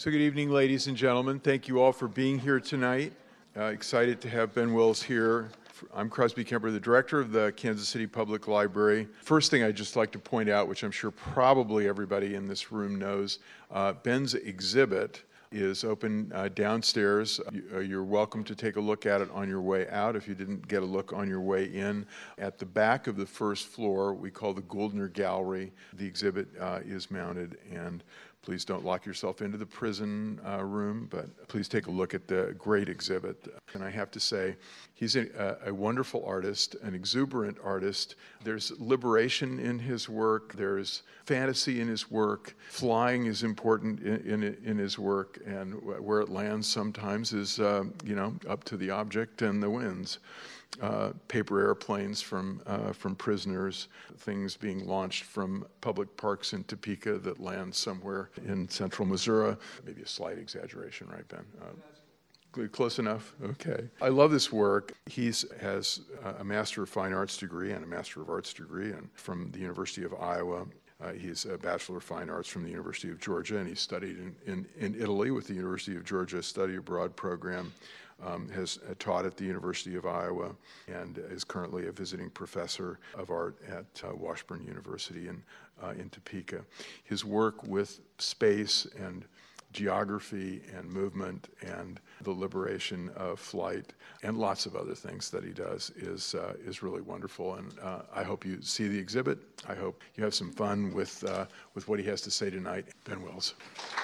So good evening, ladies and gentlemen. Thank you all for being here tonight. Excited to have Ben Wills here. I'm Crosby Kemper, the director of the Kansas City Public Library. First thing I'd just like to point out, which I'm sure probably everybody in this room knows, Ben's exhibit is open downstairs. You're welcome to take a look at it on your way out if you didn't get a look on your way in. At the back of the first floor, we call the Goldner Gallery, the exhibit is mounted, and please don't lock yourself into the prison room, but please take a look at the great exhibit. And I have to say, he's a wonderful artist, an exuberant artist. There's liberation in his work. There's fantasy in his work. Flying is important in his work, and where it lands sometimes is, up to the object and the winds. Paper airplanes from prisoners, things being launched from public parks in Topeka that land somewhere in central Missouri. Maybe a slight exaggeration, right, Ben? Close enough? Okay. I love this work. He has a Master of Fine Arts degree and a Master of Arts degree from the University of Iowa. He's a Bachelor of Fine Arts from the University of Georgia, and he studied in Italy with the University of Georgia Study Abroad program. Has taught at the University of Iowa and is currently a visiting professor of art at Washburn University in Topeka. His work with space and geography and movement and the liberation of flight and lots of other things that he does is really wonderful. And I hope you see the exhibit. I hope you have some fun with what he has to say tonight. Ben Wills.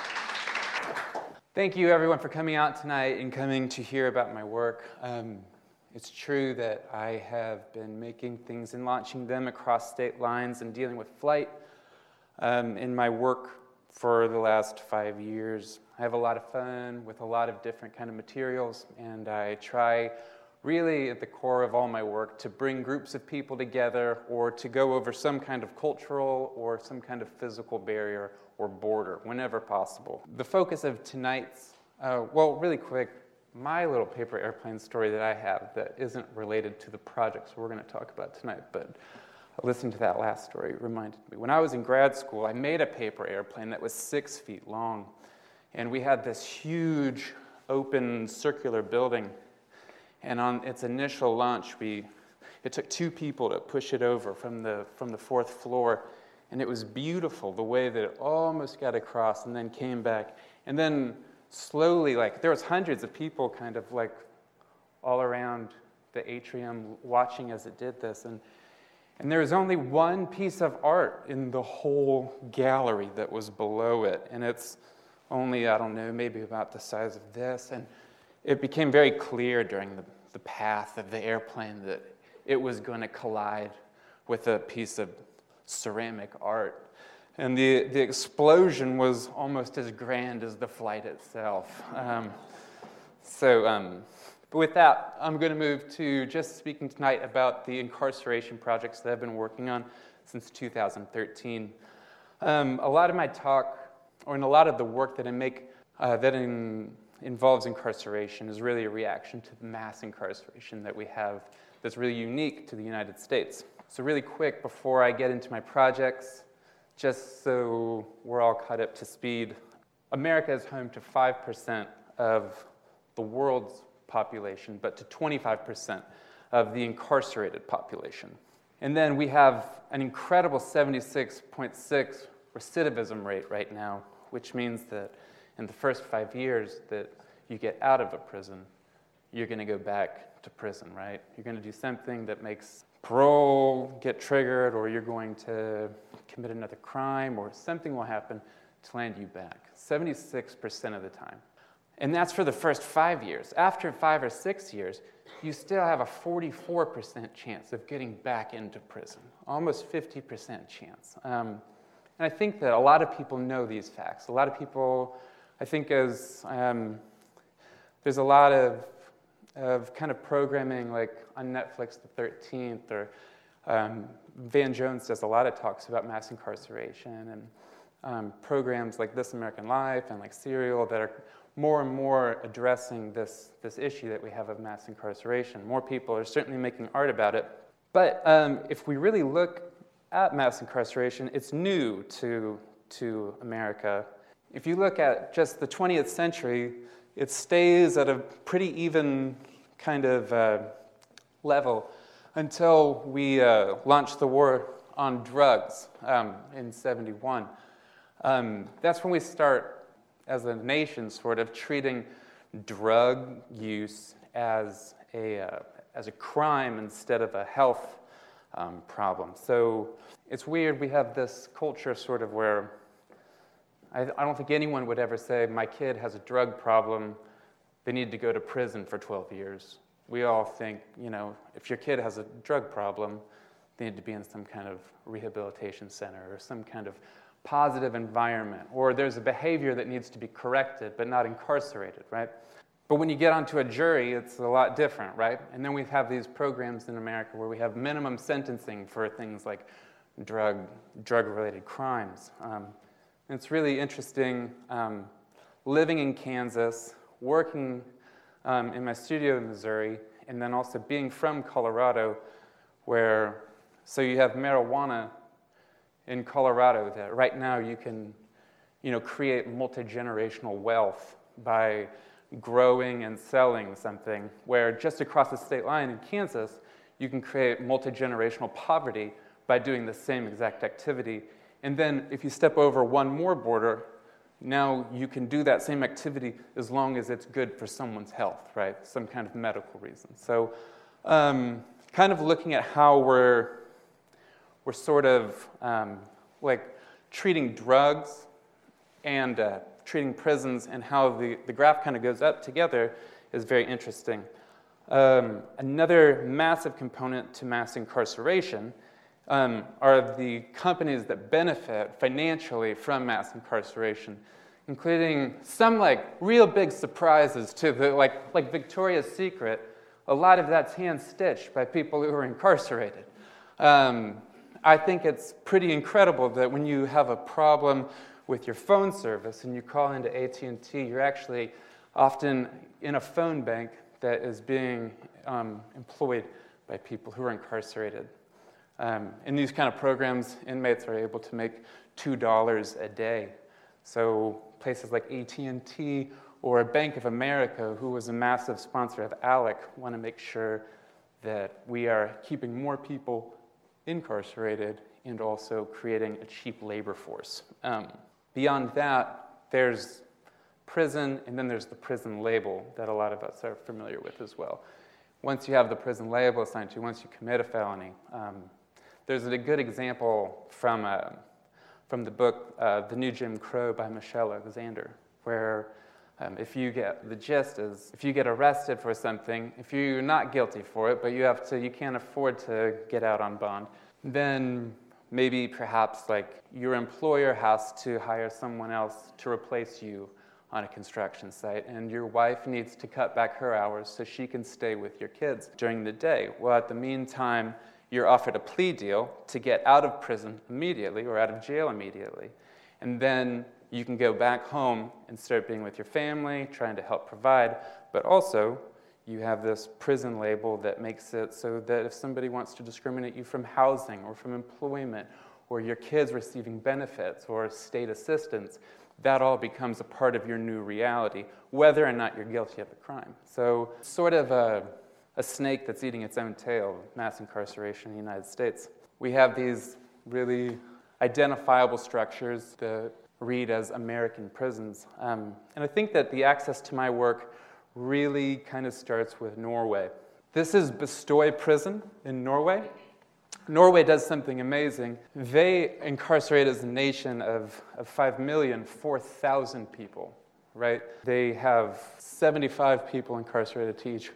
Thank you, everyone, for coming out tonight and coming to hear about my work. It's true that I have been making things and launching them across state lines and dealing with flight in my work for the last 5 years. I have a lot of fun with a lot of different kind of materials, and I try really at the core of all my work to bring groups of people together or to go over some kind of cultural or some kind of physical barrier or border whenever possible. The focus of tonight's, really quick, my little paper airplane story that I have that isn't related to the projects we're going to talk about tonight, but listening to that last story reminded me. When I was in grad school, I made a paper airplane that was 6 feet long, and we had this huge open circular building, and on its initial launch, it took 2 people to push it over from the 4th floor. And it was beautiful, the way that it almost got across and then came back. And then slowly, there was hundreds of people kind of all around the atrium watching as it did this. And there was only one piece of art in the whole gallery that was below it. And it's only, maybe about the size of this. And it became very clear during the path of the airplane that it was going to collide with a piece of ceramic art. And the explosion was almost as grand as the flight itself. But with that, I'm going to move to just speaking tonight about the incarceration projects that I've been working on since 2013. A lot of my talk, and a lot of the work that I make involves incarceration is really a reaction to the mass incarceration that we have that's really unique to the United States. So really quick, before I get into my projects, just so we're all caught up to speed, America is home to 5% of the world's population, but to 25% of the incarcerated population. And then we have an incredible 76.6 recidivism rate right now, which means that in the first 5 years that you get out of a prison, you're going to go back to prison, right? You're going to do something that makes parole get triggered, or you're going to commit another crime, or something will happen to land you back. 76% of the time. And that's for the first 5 years. After 5 or 6 years, you still have a 44% chance of getting back into prison. Almost 50% chance. And I think that a lot of people know these facts. A lot of people, I think there's a lot of kind of programming like on Netflix, The 13th, or Van Jones does a lot of talks about mass incarceration, and programs like This American Life and like Serial that are more and more addressing this issue that we have of mass incarceration. More people are certainly making art about it. But if we really look at mass incarceration, it's new to America. if you look at just the 20th century, it stays at a pretty even kind of level until we launched the war on drugs in '71. That's when we start, as a nation, sort of treating drug use as a crime instead of a health problem. So it's weird, we have this culture sort of where I don't think anyone would ever say, my kid has a drug problem, they need to go to prison for 12 years. We all think, if your kid has a drug problem, they need to be in some kind of rehabilitation center or some kind of positive environment, or there's a behavior that needs to be corrected but not incarcerated, right? But when you get onto a jury, it's a lot different, right? And then we have these programs in America where we have minimum sentencing for things like drug-related crimes. It's really interesting living in Kansas, working in my studio in Missouri, and then also being from Colorado, so you have marijuana in Colorado that right now you can, create multi-generational wealth by growing and selling something, where just across the state line in Kansas, you can create multi-generational poverty by doing the same exact activity. And then if you step over one more border, now you can do that same activity as long as it's good for someone's health, right? Some kind of medical reason. So kind of looking at how we're sort of like treating drugs and treating prisons, and how the graph kind of goes up together is very interesting. Another massive component to mass incarceration are the companies that benefit financially from mass incarceration, including some real big surprises to the like Victoria's Secret. A lot of that's hand-stitched by people who are incarcerated. I think it's pretty incredible that when you have a problem with your phone service and you call into AT&T, you're actually often in a phone bank that is being employed by people who are incarcerated. In these kind of programs, inmates are able to make $2 a day. So places like AT&T or Bank of America, who was a massive sponsor of ALEC, want to make sure that we are keeping more people incarcerated and also creating a cheap labor force. Beyond that, there's prison, and then there's the prison label that a lot of us are familiar with as well. Once you have the prison label assigned to you, once you commit a felony, there's a good example from the book The New Jim Crow by Michelle Alexander, where if you get arrested for something, if you're not guilty for it, but you can't afford to get out on bond, then maybe perhaps your employer has to hire someone else to replace you on a construction site, and your wife needs to cut back her hours so she can stay with your kids during the day. Well, at the meantime, you're offered a plea deal to get out of prison immediately or out of jail immediately. And then you can go back home and start being with your family, trying to help provide, but also you have this prison label that makes it so that if somebody wants to discriminate you from housing or from employment, or your kids receiving benefits or state assistance, that all becomes a part of your new reality, whether or not you're guilty of a crime. So sort of a snake that's eating its own tail, mass incarceration in the United States. We have these really identifiable structures that read as American prisons. And I think that the access to my work really kind of starts with Norway. This is Bestøy Prison in Norway. Norway does something amazing. They incarcerate as a nation of 5,004,000 people, right? They have 75 people incarcerated to each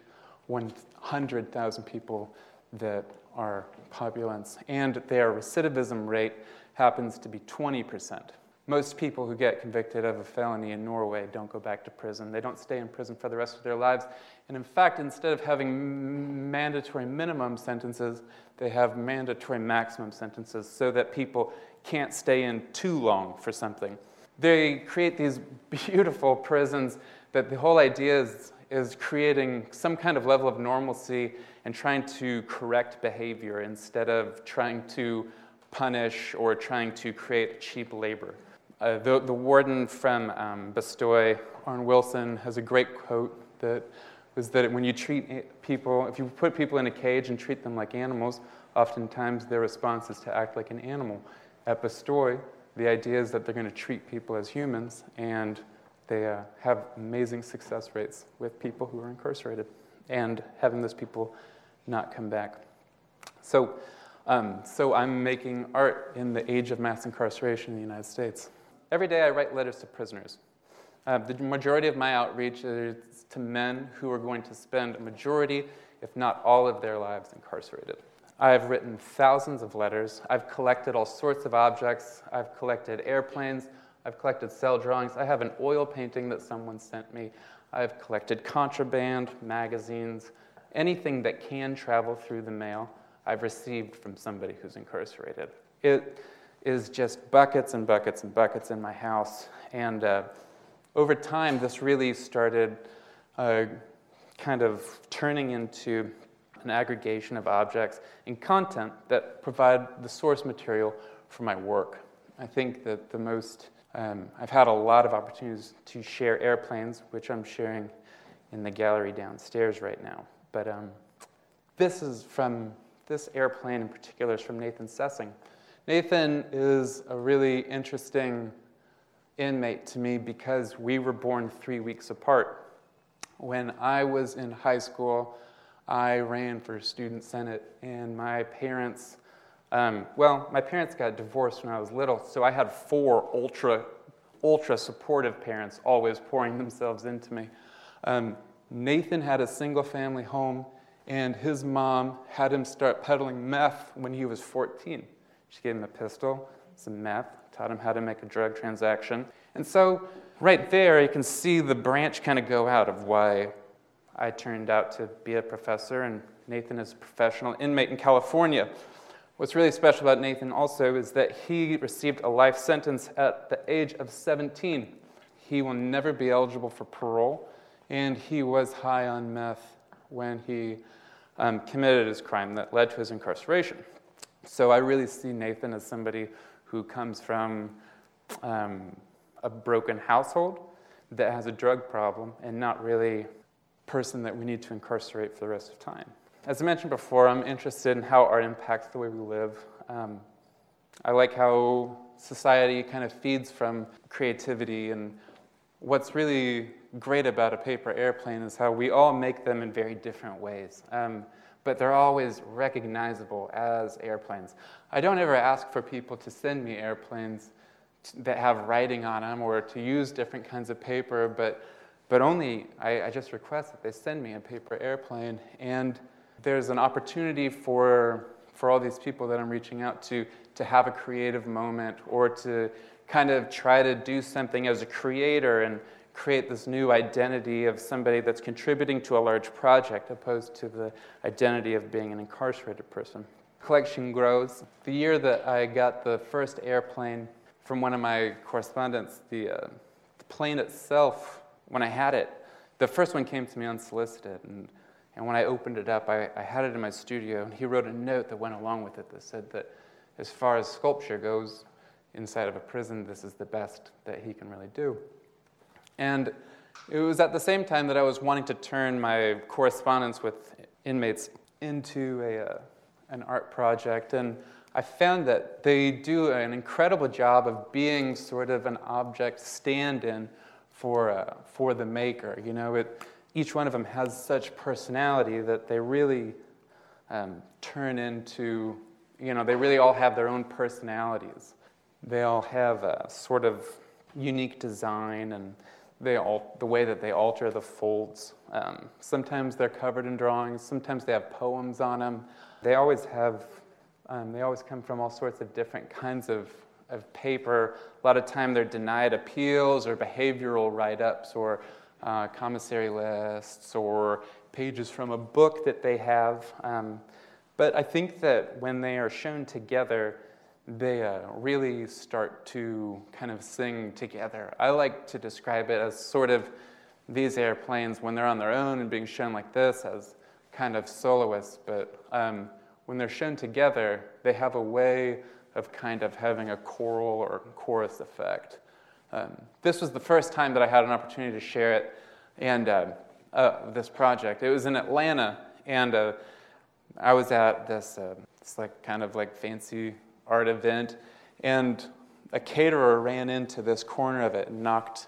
100,000 people that are populace, and their recidivism rate happens to be 20%. Most people who get convicted of a felony in Norway don't go back to prison. They don't stay in prison for the rest of their lives. And in fact, instead of having mandatory minimum sentences, they have mandatory maximum sentences so that people can't stay in too long for something. They create these beautiful prisons that the whole idea is creating some kind of level of normalcy and trying to correct behavior instead of trying to punish or trying to create cheap labor. The warden from Bastoy, Arn Wilson, has a great quote that was that when you treat people, if you put people in a cage and treat them like animals, oftentimes their response is to act like an animal. At Bastoy, the idea is that they're going to treat people as humans, and they have amazing success rates with people who are incarcerated and having those people not come back. So I'm making art in the age of mass incarceration in the United States. Every day I write letters to prisoners. The majority of my outreach is to men who are going to spend a majority, if not all of their lives incarcerated. I've written thousands of letters. I've collected all sorts of objects. I've collected airplanes. I've collected cell drawings. I have an oil painting that someone sent me. I've collected contraband, magazines, anything that can travel through the mail I've received from somebody who's incarcerated. It is just buckets and buckets and buckets in my house. And over time, this really started kind of turning into an aggregation of objects and content that provide the source material for my work. I think that the most, I've had a lot of opportunities to share airplanes, which I'm sharing in the gallery downstairs right now. But this airplane in particular is from Nathan Sessing. Nathan is a really interesting inmate to me because we were born 3 weeks apart. When I was in high school, I ran for student senate, and my parents got divorced when I was little, so I had 4 ultra supportive parents always pouring themselves into me. Nathan had a single family home, and his mom had him start peddling meth when he was 14. She gave him a pistol, some meth, taught him how to make a drug transaction. And so right there, you can see the branch kind of go out of why I turned out to be a professor, and Nathan is a professional inmate in California. What's really special about Nathan also is that he received a life sentence at the age of 17. He will never be eligible for parole, and he was high on meth when he committed his crime that led to his incarceration. So I really see Nathan as somebody who comes from a broken household that has a drug problem and not really a person that we need to incarcerate for the rest of time. As I mentioned before, I'm interested in how art impacts the way we live. I like how society kind of feeds from creativity, and what's really great about a paper airplane is how we all make them in very different ways. But they're always recognizable as airplanes. I don't ever ask for people to send me airplanes that have writing on them or to use different kinds of paper, but only I just request that they send me a paper airplane. And there's an opportunity for all these people that I'm reaching out to have a creative moment or to kind of try to do something as a creator and create this new identity of somebody that's contributing to a large project opposed to the identity of being an incarcerated person. Collection grows. The year that I got the first airplane from one of my correspondents, the plane itself, when I had it, the first one came to me unsolicited, and when I opened it up, I had it in my studio, and he wrote a note that went along with it that said that as far as sculpture goes inside of a prison, this is the best that he can really do. And it was at the same time that I was wanting to turn my correspondence with inmates into an art project, and I found that they do an incredible job of being sort of an object stand-in for the maker. You know, each one of them has such personality that they really turn into, they really all have their own personalities. They all have a sort of unique design, and the way that they alter the folds. Sometimes they're covered in drawings. Sometimes they have poems on them. They always come from all sorts of different kinds of paper. A lot of time they're denied appeals or behavioral write-ups or commissary lists or pages from a book that they have. But I think that when they are shown together, they really start to kind of sing together. I like to describe it as sort of these airplanes, when they're on their own and being shown like this, as kind of soloists, but when they're shown together, they have a way of kind of having a choral or chorus effect. This was the first time that I had an opportunity to share it, and this project. It was in Atlanta, and I was at this it's like kind of like fancy art event, and a caterer ran into this corner of it and knocked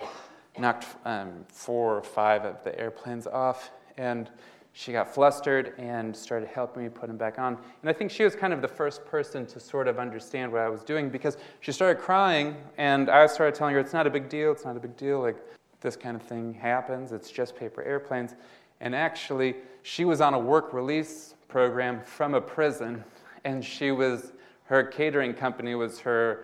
4 or 5 of the airplanes off, and she got flustered and started helping me put them back on. And I think she was kind of the first person to sort of understand what I was doing, because she started crying, and I started telling her, it's not a big deal, it's not a big deal, like this kind of thing happens, it's just paper airplanes. And actually, she was on a work release program from a prison, and her catering company was her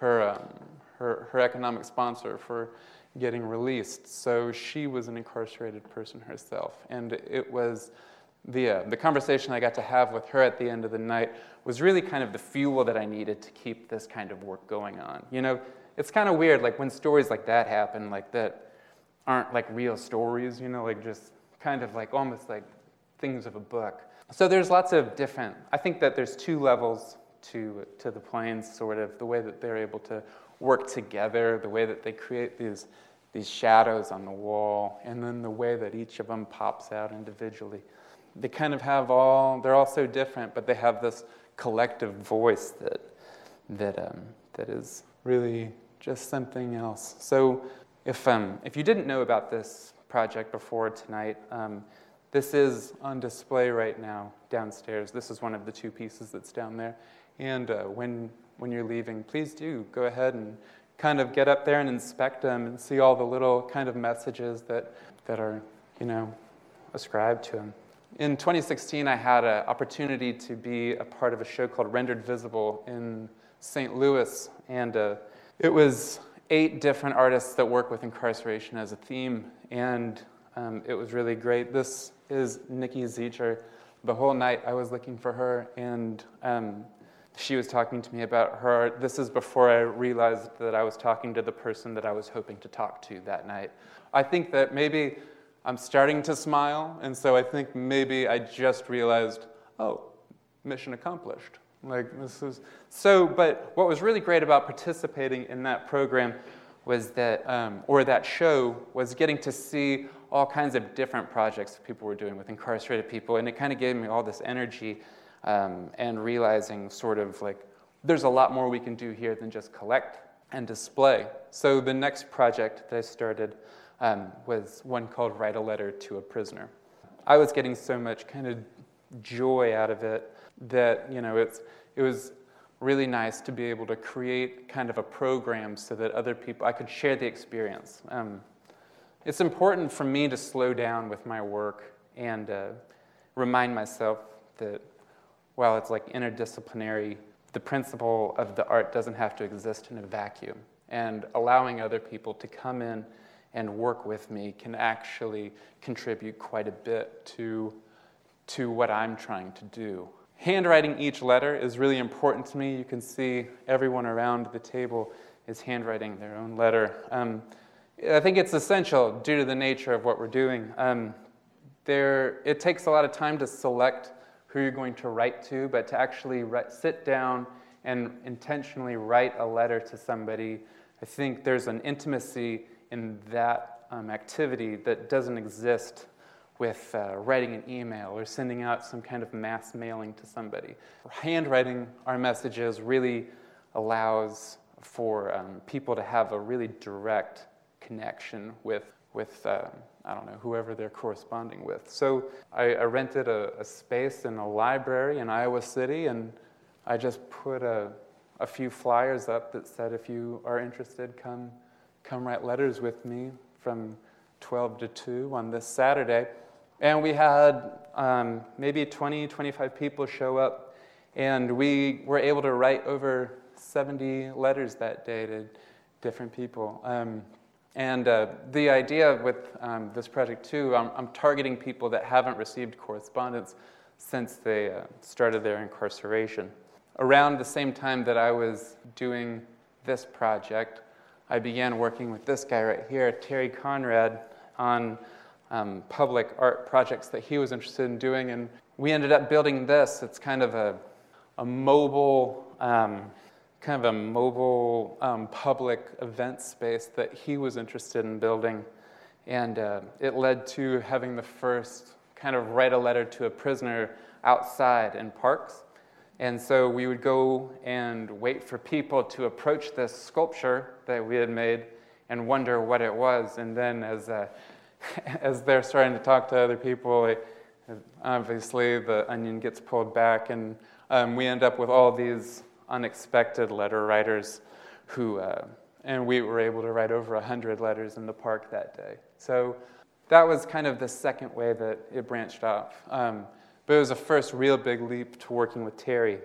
economic sponsor for getting released. So she was an incarcerated person herself. And it was the conversation I got to have with her at the end of the night was really kind of the fuel that I needed to keep this kind of work going on. You know, it's kind of weird, like when stories like that happen, like that aren't like real stories, you know, like just kind of like almost like things of a book. So there's lots of different, I think that there's 2 levels to the planes, sort of the way that they're able to work together, the way that they create these shadows on the wall, and then the way that each of them pops out individually. They kind of have they're all so different, but they have this collective voice that is really just something else. So if you didn't know about this project before tonight, this is on display right now downstairs. This is one of the 2 pieces that's down there. And when you're leaving, please do go ahead and kind of get up there and inspect them and see all the little kind of messages that are, you know, ascribed to them. In 2016, I had an opportunity to be a part of a show called Rendered Visible in St. Louis, and it was 8 different artists that work with incarceration as a theme, and it was really great. This is Nikki Zecher. The whole night I was looking for her, and she was talking to me about her art. This is before I realized that I was talking to the person that I was hoping to talk to that night. I think that maybe I'm starting to smile, and so I think maybe I just realized, oh, mission accomplished. Like, this is so. But what was really great about participating in that program was that, or that show, was getting to see all kinds of different projects that people were doing with incarcerated people, and it kind of gave me all this energy. And realizing sort of like there's a lot more we can do here than just collect and display. So the next project that I started was one called Write a Letter to a Prisoner. I was getting so much kind of joy out of it that, you know, it was really nice to be able to create kind of a program so that other people, I could share the experience. It's important for me to slow down with my work and remind myself that while it's like interdisciplinary, the principle of the art doesn't have to exist in a vacuum. And allowing other people to come in and work with me can actually contribute quite a bit to what I'm trying to do. Handwriting each letter is really important to me. You can see everyone around the table is handwriting their own letter. I think it's essential due to the nature of what we're doing. It takes a lot of time to select who you're going to write to, but to actually sit down and intentionally write a letter to somebody, I think there's an intimacy in that activity that doesn't exist with writing an email or sending out some kind of mass mailing to somebody. Handwriting our messages really allows for people to have a really direct connection with I don't know, whoever they're corresponding with. So I rented a space in a library in Iowa City, and I just put a few flyers up that said, if you are interested, come write letters with me from 12 to 2 on this Saturday. And we had maybe 20, 25 people show up, and we were able to write over 70 letters that day to different people. And the idea with this project, too, I'm targeting people that haven't received correspondence since they started their incarceration. Around the same time that I was doing this project, I began working with this guy right here, Terry Conrad, on public art projects that he was interested in doing. And we ended up building this. It's kind of a mobile kind of a mobile public event space that he was interested in building. And it led to having the first kind of write a letter to a prisoner outside in parks. And so we would go and wait for people to approach this sculpture that we had made and wonder what it was. And then as they're starting to talk to other people, obviously the onion gets pulled back, and we end up with all these unexpected letter writers who, and we were able to write over 100 letters in the park that day. So that was kind of the second way that it branched off. But it was the first real big leap to working with Terry.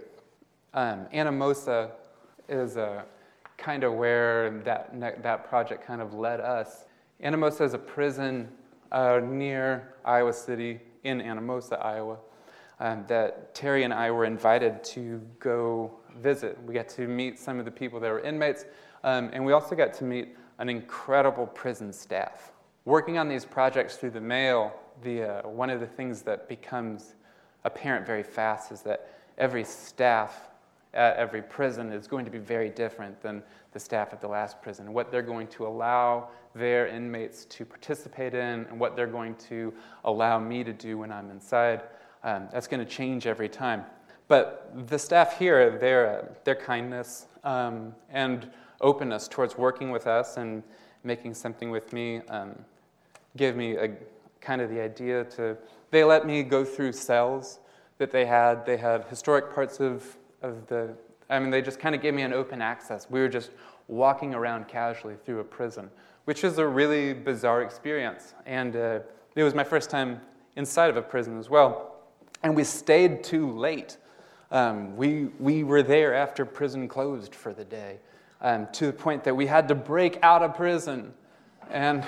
Anamosa is kind of where that project kind of led us. Anamosa is a prison near Iowa City in Anamosa, Iowa, that Terry and I were invited to go visit. We got to meet some of the people that were inmates, and we also got to meet an incredible prison staff. Working on these projects through the mail, one of the things that becomes apparent very fast is that every staff at every prison is going to be very different than the staff at the last prison. What they're going to allow their inmates to participate in and what they're going to allow me to do when I'm inside, that's going to change every time. But the staff here, their kindness and openness towards working with us and making something with me gave me kind of the idea to, they let me go through cells that they had. They had historic parts of they just kind of gave me an open access. We were just walking around casually through a prison, which is a really bizarre experience. And it was my first time inside of a prison as well. And we stayed too late. We were there after prison closed for the day, to the point that we had to break out of prison. And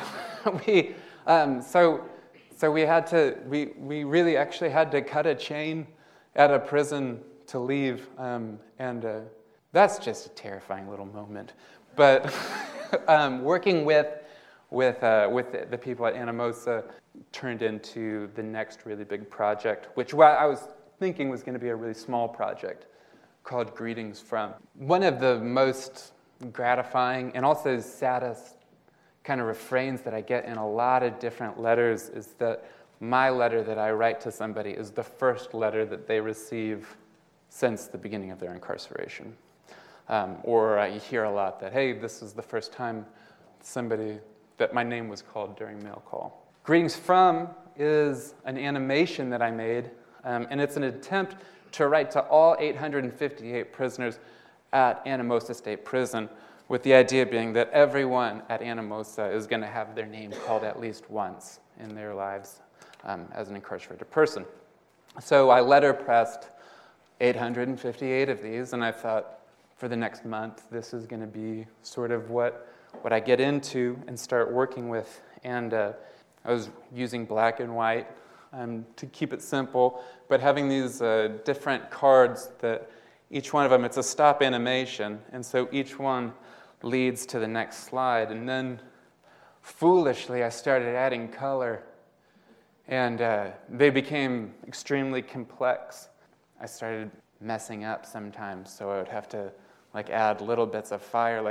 so we really actually had to cut a chain at a prison to leave, and that's just a terrifying little moment. But working with the people at Anamosa turned into the next really big project, which I was thinking was going to be a really small project called Greetings From. One of the most gratifying and also saddest kind of refrains that I get in a lot of different letters is that my letter that I write to somebody is the first letter that they receive since the beginning of their incarceration. Or I hear a lot that, hey, this is the first time that my name was called during mail call. Greetings From is an animation that I made, and it's an attempt to write to all 858 prisoners at Anamosa State Prison, with the idea being that everyone at Anamosa is going to have their name called at least once in their lives as an incarcerated person. So I letterpressed 858 of these, and I thought for the next month, this is going to be sort of what I get into and start working with. And I was using black and white to keep it simple, but having these different cards that each one of them, it's a stop animation, and so each one leads to the next slide. And then foolishly, I started adding color, and they became extremely complex. I started messing up sometimes, so I would have to add little bits of fire.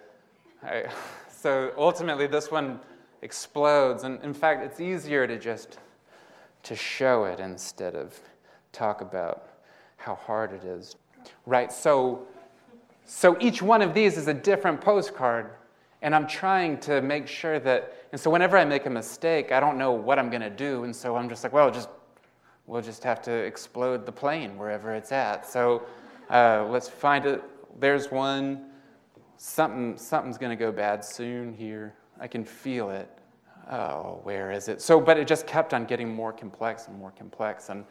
So ultimately, this one explodes, and in fact, it's easier to show it instead of talk about how hard it is. Right. So each one of these is a different postcard, and I'm trying to make sure that. And so whenever I make a mistake, I don't know what I'm going to do, and so I'm just like, well, we'll just have to explode the plane wherever it's at. So let's find it. There's one. Something's going to go bad soon here. I can feel it. Oh, where is it? But it just kept on getting more complex and more complex. And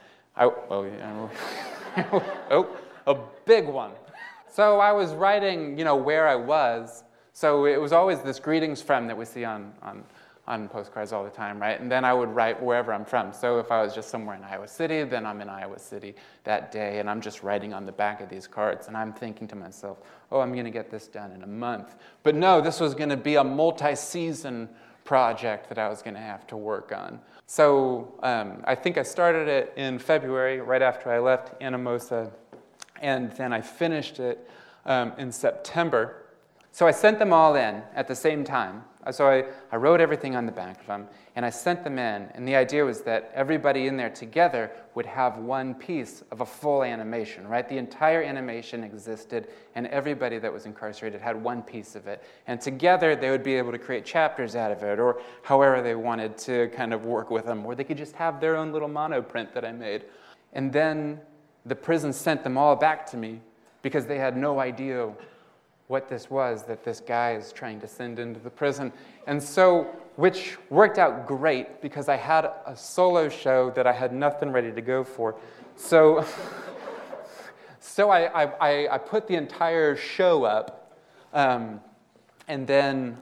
a big one. So I was writing, where I was. So it was always this Greetings From that we see on postcards all the time, right? And then I would write wherever I'm from. So if I was just somewhere in Iowa City, then I'm in Iowa City that day, and I'm just writing on the back of these cards, and I'm thinking to myself, oh, I'm going to get this done in a month. But no, this was going to be a multi-season project that I was going to have to work on. So I think I started it in February, right after I left Anamosa, and then I finished it in September. So I sent them all in at the same time. So I wrote everything on the back of them, and I sent them in. And the idea was that everybody in there together would have one piece of a full animation, right? The entire animation existed, and everybody that was incarcerated had one piece of it. And together, they would be able to create chapters out of it, or however they wanted to kind of work with them, or they could just have their own little monoprint that I made. And then the prison sent them all back to me because they had no idea what this was that this guy is trying to send into the prison. And so, which worked out great because I had a solo show that I had nothing ready to go for. So, I put the entire show up, and then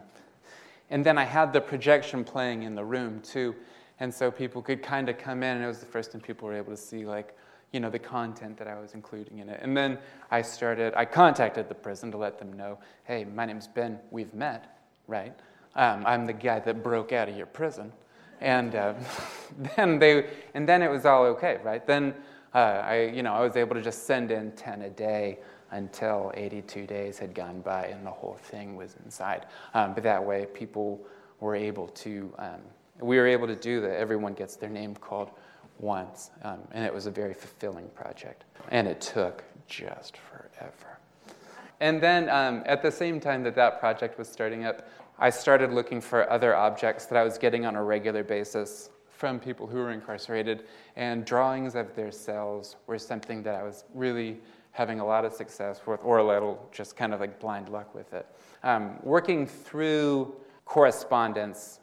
I had the projection playing in the room too. And so people could kind of come in, and it was the first time people were able to see, like, you know, the content that I was including in it. And then I contacted the prison to let them know, hey, my name's Ben, we've met, right? I'm the guy that broke out of your prison. And then it was all okay, right? Then I was able to just send in 10 a day until 82 days had gone by and the whole thing was inside. But that way people were able to, we were able to do that. Everyone gets their name called once, and it was a very fulfilling project. And it took just forever. And then at the same time that project was starting up, I started looking for other objects that I was getting on a regular basis from people who were incarcerated, and drawings of their cells were something that I was really having a lot of success with, or a little just kind of like blind luck with it. Working through correspondence,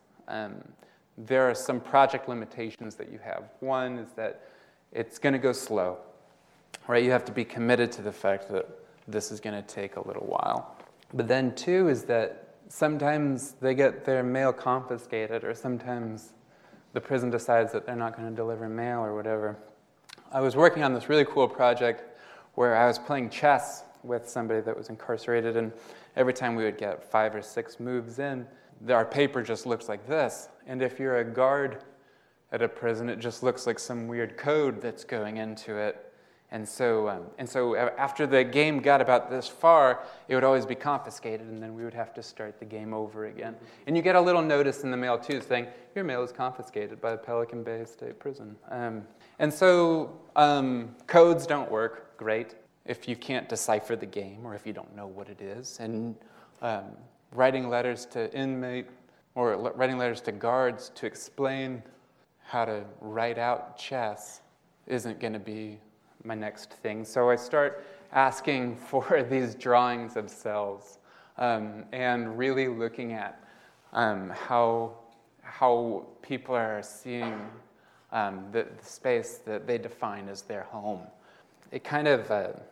there are some project limitations that you have. One is that it's going to go slow, right? You have to be committed to the fact that this is going to take a little while. But then two is that sometimes they get their mail confiscated, or sometimes the prison decides that they're not going to deliver mail or whatever. I was working on this really cool project where I was playing chess with somebody that was incarcerated, and every time we would get 5 or 6 moves in, our paper just looks like this. And if you're a guard at a prison, it just looks like some weird code that's going into it. And so after the game got about this far, it would always be confiscated, and then we would have to start the game over again. And you get a little notice in the mail, too, saying, your mail is confiscated by the Pelican Bay State Prison. And so codes don't work great if you can't decipher the game or if you don't know what it is. And writing letters to inmate or writing letters to guards to explain how to write out chess isn't going to be my next thing. So I start asking for these drawings of cells and really looking at how people are seeing the space that they define as their home. It kind of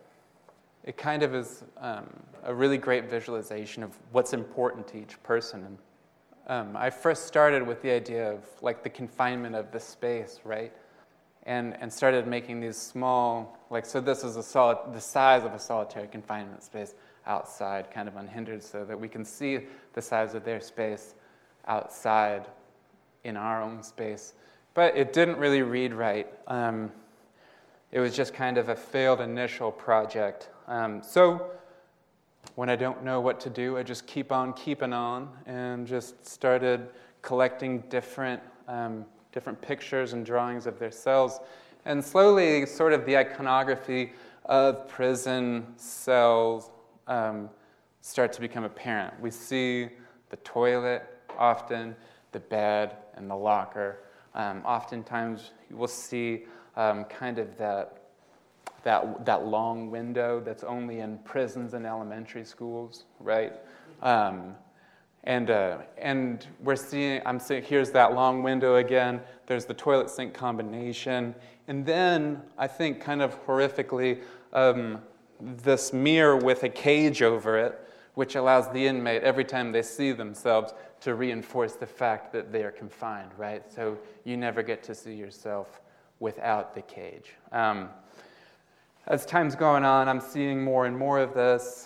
is a really great visualization of what's important to each person. And I first started with the idea of like the confinement of the space, right? And started making these small, so this is the size of a solitary confinement space outside, kind of unhindered, so that we can see the size of their space outside in our own space. But it didn't really read right. It was just kind of a failed initial project. So when I don't know what to do, I just keep on keeping on and just started collecting different pictures and drawings of their cells. And slowly, sort of the iconography of prison cells start to become apparent. We see the toilet often, the bed, and the locker. Oftentimes, you will see kind of that long window that's only in prisons and elementary schools, right? And we're seeing, here's that long window again. There's the toilet sink combination. And then, I think kind of horrifically, this mirror with a cage over it, which allows the inmate, every time they see themselves, to reinforce the fact that they are confined, right? So you never get to see yourself without the cage. As time's going on, I'm seeing more and more of this,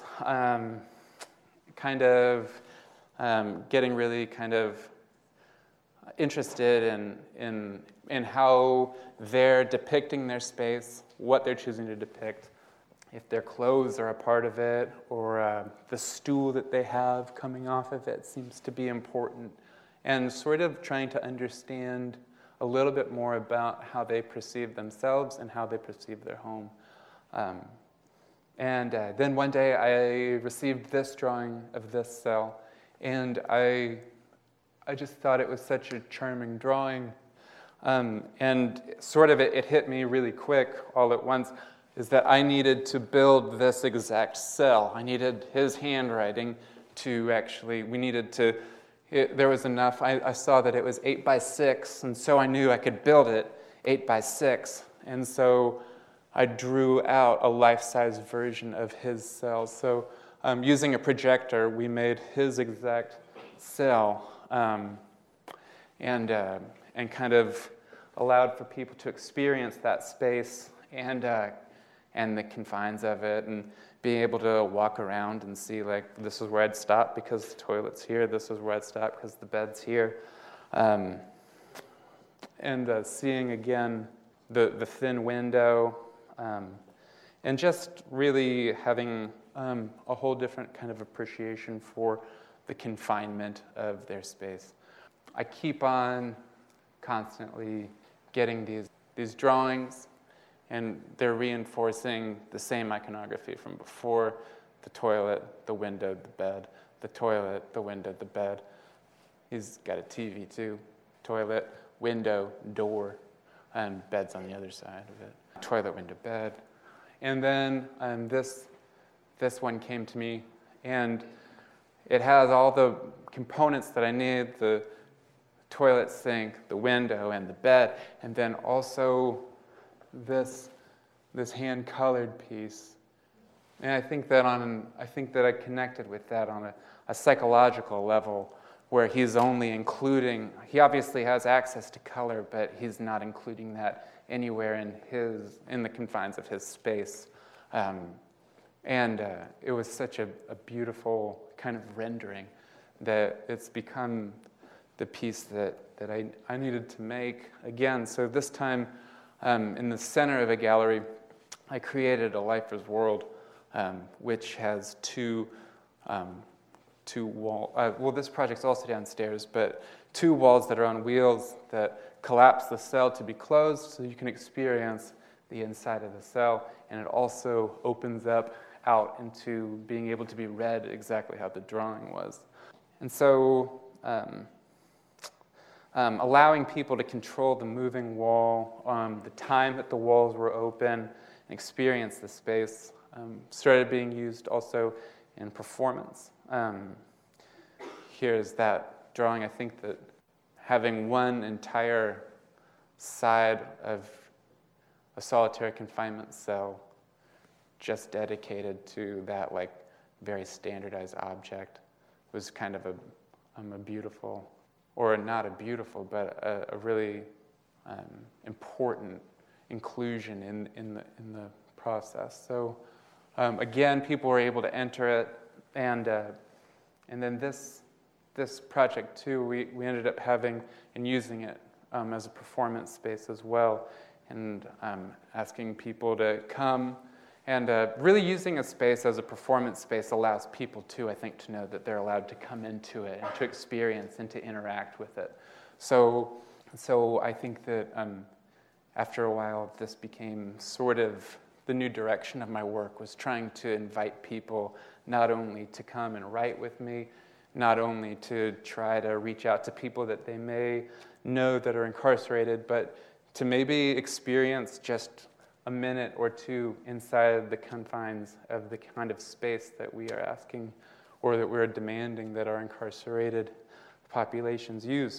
getting really kind of interested in how they're depicting their space, what they're choosing to depict. if their clothes are a part of it, or the stool that they have coming off of it seems to be important. And sort of trying to understand a little bit more about how they perceive themselves and how they perceive their home. Then one day I received this drawing of this cell, and I just thought it was such a charming drawing. And sort of it hit me really quick all at once, is that I needed to build this exact cell. I needed his handwriting to actually, there was enough. I saw that it was 8 by 6, and so I knew I could build it 8 by 6. And so I drew out a life-size version of his cell. So using a projector, we made his exact cell, and kind of allowed for people to experience that space and the confines of it, and being able to walk around and see, like, this is where I'd stop because the toilet's here, this is where I'd stop because the bed's here. Seeing again the thin window, and just really having a whole different kind of appreciation for the confinement of their space. I keep on constantly getting these drawings, and they're reinforcing the same iconography from before: the toilet, the window, the bed, the toilet, the window, the bed. He's got a TV too. Toilet, window, door, and bed's on the other side of it. Toilet, window, bed. And then this one came to me, and it has all the components that I need: the toilet, sink, the window, and the bed, and then also this hand-colored piece. And I think that I connected with that on a psychological level, where he's only including, he obviously has access to color, but he's not including that anywhere in the confines of his space. It was such a beautiful kind of rendering that it's become the piece that I needed to make again. So this time, in the center of a gallery, I created a Lifer's World, which has two walls. Well, this project's also downstairs, but 2 walls that are on wheels that collapse the cell to be closed, so you can experience the inside of the cell, and it also opens up out into being able to be read exactly how the drawing was. And so allowing people to control the moving wall, the time that the walls were open, and experience the space, started being used also in performance. Here's that drawing. I think that having one entire side of a solitary confinement cell just dedicated to that, like, very standardized object was kind of a beautiful, or not a beautiful, but a really important inclusion in the process. So again, people were able to enter it, and then this project too, we ended up having and using it as a performance space as well, and asking people to come. And really using a space as a performance space allows people too, I think, to know that they're allowed to come into it and to experience and to interact with it. So I think that after a while, this became sort of the new direction of my work, was trying to invite people not only to come and write with me, not only to try to reach out to people that they may know that are incarcerated, but to maybe experience just a minute or two inside the confines of the kind of space that we are asking, or that we're demanding that our incarcerated populations use.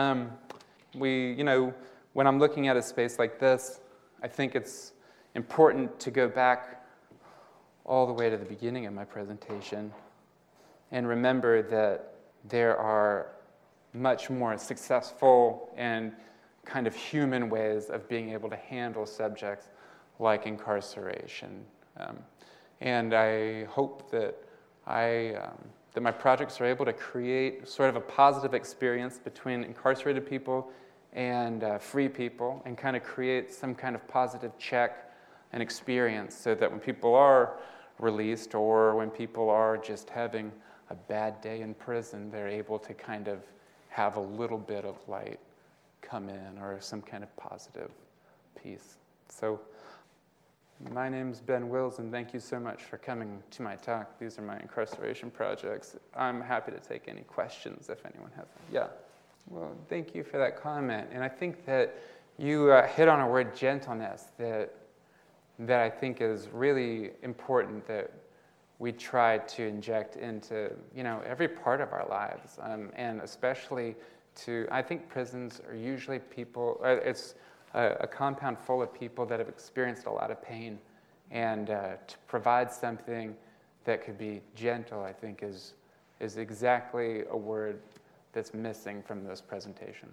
When I'm looking at a space like this, I think it's important to go back all the way to the beginning of my presentation and remember that there are much more successful and kind of human ways of being able to handle subjects like incarceration. And I hope that that my projects are able to create sort of a positive experience between incarcerated people and free people, and kind of create some kind of positive check an experience so that when people are released or when people are just having a bad day in prison, they're able to kind of have a little bit of light come in or some kind of positive piece. So my name's Ben Wills, and thank you so much for coming to my talk. These are my incarceration projects. I'm happy to take any questions if anyone has them. Yeah. Well, thank you for that comment. And I think that you hit on a word, gentleness, that I think is really important that we try to inject into, every part of our lives, and especially I think prisons are usually people, it's a compound full of people that have experienced a lot of pain, and to provide something that could be gentle, I think, is exactly a word that's missing from this presentation.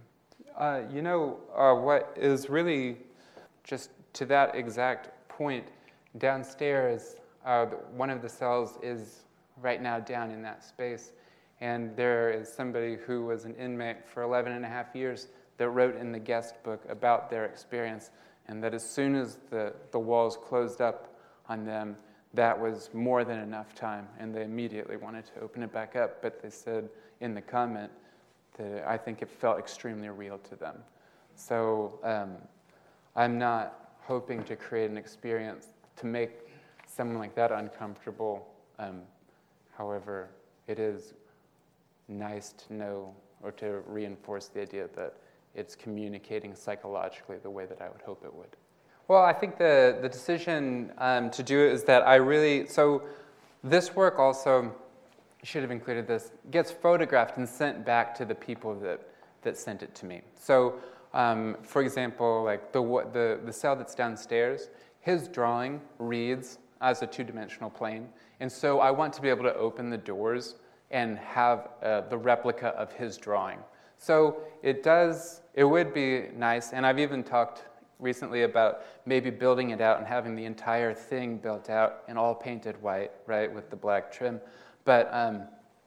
What is really just to that exact point, downstairs, one of the cells is right now down in that space, and there is somebody who was an inmate for 11 and a half years that wrote in the guest book about their experience, and that as soon as the walls closed up on them, that was more than enough time, and they immediately wanted to open it back up, but they said in the comment that I think it felt extremely real to them. So I'm not hoping to create an experience to make someone like that uncomfortable. However, it is nice to know or to reinforce the idea that it's communicating psychologically the way that I would hope it would. Well, I think the decision to do it is that so this work also, should have included this, gets photographed and sent back to the people that sent it to me. So, for example, like the cell that's downstairs, his drawing reads as a two-dimensional plane, and so I want to be able to open the doors and have the replica of his drawing. So it would be nice, and I've even talked recently about maybe building it out and having the entire thing built out and all painted white, right, with the black trim. But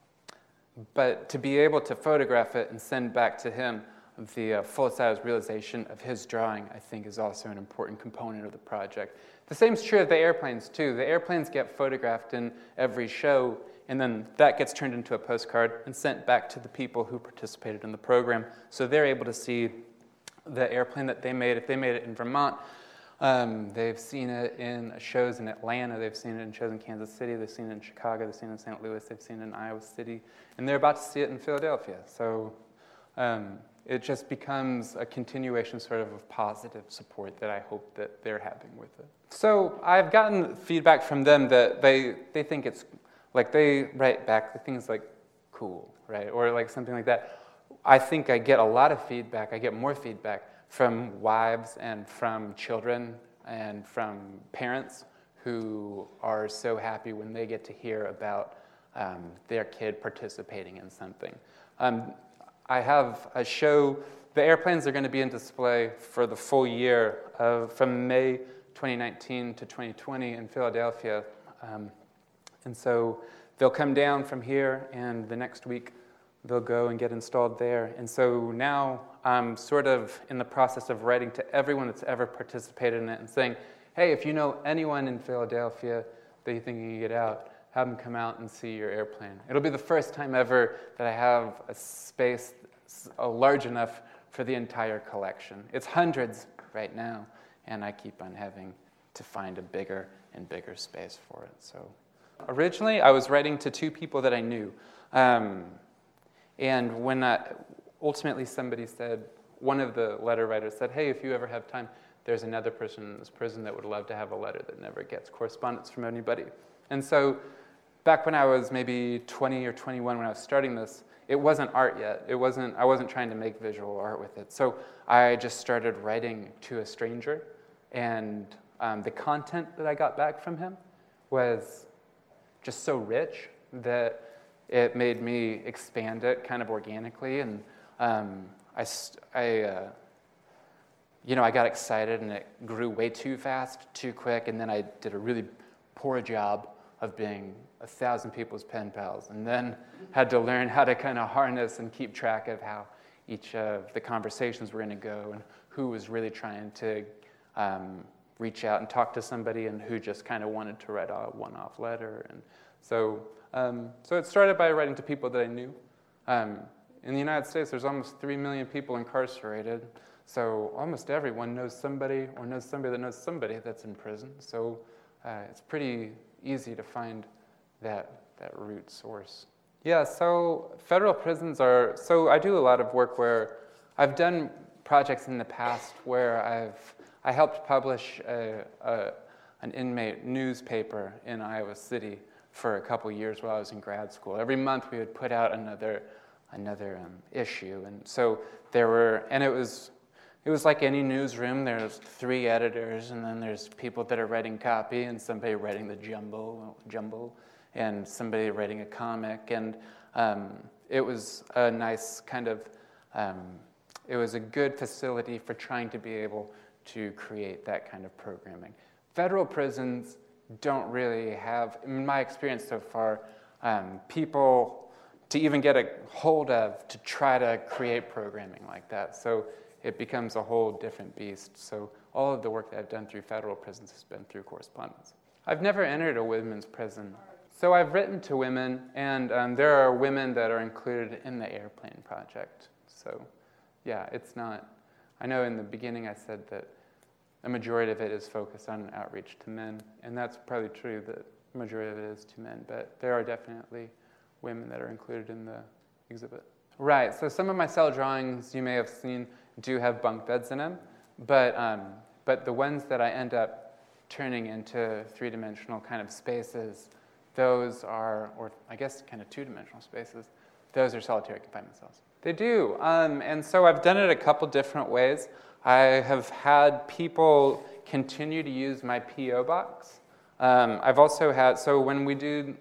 to be able to photograph it and send back to him the full-size realization of his drawing, I think, is also an important component of the project. The same is true of the airplanes, too. The airplanes get photographed in every show, and then that gets turned into a postcard and sent back to the people who participated in the program, so they're able to see the airplane that they made. If they made it in Vermont, they've seen it in shows in Atlanta, they've seen it in shows in Kansas City, they've seen it in Chicago, they've seen it in St. Louis, they've seen it in Iowa City, and they're about to see it in Philadelphia. So it just becomes a continuation sort of positive support that I hope that they're having with it. So I've gotten feedback from them that they think it's, like they write back things like cool, right? Or like something like that. I think I get a lot of feedback, I get more feedback from wives and from children and from parents who are so happy when they get to hear about their kid participating in something. I have a show, the airplanes are going to be in display for the full year from May 2019 to 2020 in Philadelphia. And so they'll come down from here, and the next week they'll go and get installed there. And so now I'm sort of in the process of writing to everyone that's ever participated in it and saying, hey, if you know anyone in Philadelphia that you think you can get out, have them come out and see your airplane. It'll be the first time ever that I have a space large enough for the entire collection. It's hundreds right now, and I keep on having to find a bigger and bigger space for it. So originally, I was writing to two people that I knew. And when ultimately somebody said, one of the letter writers said, hey, if you ever have time, there's another person in this prison that would love to have a letter that never gets correspondence from anybody. And so back when I was maybe 20 or 21 when I was starting this, it wasn't art yet. I wasn't trying to make visual art with it. So I just started writing to a stranger, and the content that I got back from him was just so rich that it made me expand it kind of organically, and I got excited, and it grew way too fast, too quick, and then I did a really poor job of being 1,000 people's pen pals, and then had to learn how to kind of harness and keep track of how each of the conversations were going to go and who was really trying to reach out and talk to somebody and who just kind of wanted to write a one-off letter. And so it started by writing to people that I knew. In the United States, there's almost 3 million people incarcerated. So almost everyone knows somebody or knows somebody that knows somebody that's in prison. So it's pretty easy to find that root source. Yeah, so federal prisons are, so I do a lot of work where I've done projects in the past where I helped publish an inmate newspaper in Iowa City for a couple years while I was in grad school. Every month we would put out another issue, and so there were, and it was like any newsroom. There's 3 editors, and then there's people that are writing copy, and somebody writing the jumble, and somebody writing a comic, and it was a nice kind of, it was a good facility for trying to be able to create that kind of programming. Federal prisons don't really have, in my experience so far, people to even get a hold of to try to create programming like that. So it becomes a whole different beast. So all of the work that I've done through federal prisons has been through correspondence. I've never entered a women's prison. So I've written to women, and there are women that are included in the Airplane Project. So yeah, it's not, I know in the beginning I said that a majority of it is focused on outreach to men, and that's probably true that the majority of it is to men, but there are definitely women that are included in the exhibit. Right, so some of my cell drawings you may have seen do have bunk beds in them, but the ones that I end up turning into 3-dimensional kind of spaces, those are, or I guess kind of 2-dimensional spaces, those are solitary confinement cells. They do, and so I've done it a couple different ways. I have had people continue to use my P.O. box. I've also had, so when we did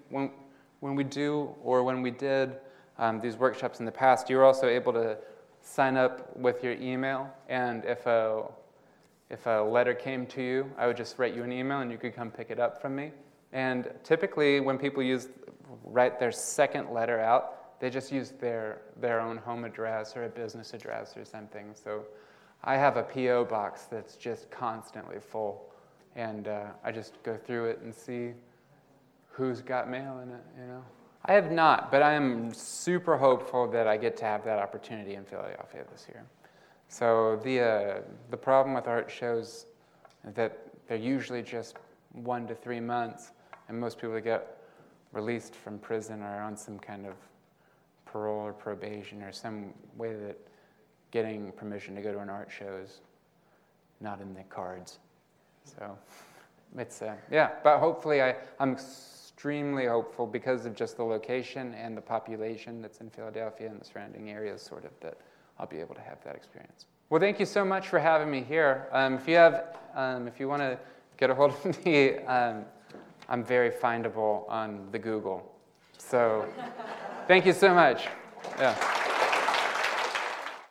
these workshops in the past, you were also able to sign up with your email, and if a letter came to you, I would just write you an email and you could come pick it up from me. And typically when people write their second letter out, they just use their own home address or a business address or something. So I have a P.O. box that's just constantly full, and I just go through it and see who's got mail in it, you know? I have not, but I am super hopeful that I get to have that opportunity in Philadelphia this year. So the problem with art shows is that they're usually just 1 to 3 months, and most people that get released from prison are on some kind of parole or probation or some way that getting permission to go to an art show is not in the cards. So it's, yeah, but hopefully I'm extremely hopeful because of just the location and the population that's in Philadelphia and the surrounding areas, sort of, that I'll be able to have that experience. Well, thank you so much for having me here. If you want to get a hold of me, I'm very findable on the Google. So thank you so much. Yeah.